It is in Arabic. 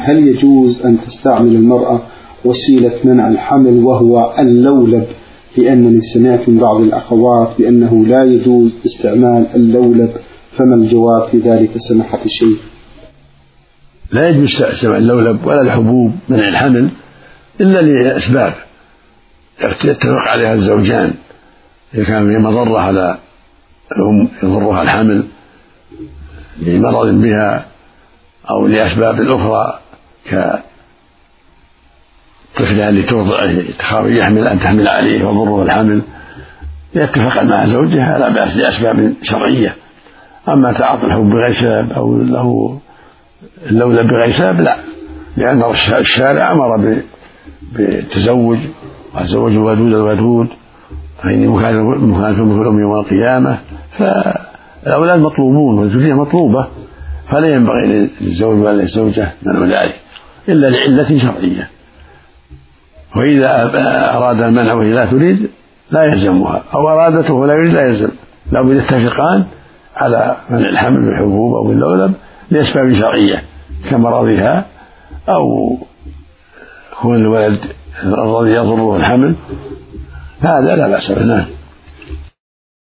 هل يجوز أن تستعمل المرأة وسيلة منع الحمل وهو اللولب؟ لأنني سمعت من بعض الأخوات بأنه لا يجوز استعمال اللولب، فما الجواب في ذلك سماحة الشيخ؟ لا يجوز استعمال اللولب ولا الحبوب منع الحمل إلا لأسباب يتفق عليها الزوجان. إذا كان في مضرة على الأم يضرها الحمل لمرض بها أو لأسباب أخرى كطفلها اللي ترضعه تخاف يحمل أن تحمل عليه وضره الحمل، يتفق مع زوجها لا بأس لأسباب شرعية. أما تعاطي الحبوب بغير سبب أو له اللولب بغير سبب لا، لأن الشارع أمر بالتزوج والزوج الودود الودود فإني مكانكم في الأم يوم القيامة، فالأولاد مطلوبون والذرية مطلوبة، فلا ينبغي للزوج ولا للزوجة منع ذلك إلا لعلة شرعية. وإذا أراد المنع وهي لا تريد لا يلزمها، أو أرادته ولا يريد لا يلزم، لابد يتفقان على منع الحمل بالحبوب أو باللولب لأسباب شرعية كمرضها أو كون الولد الذي يضره الحمل، هذا لا بأس به.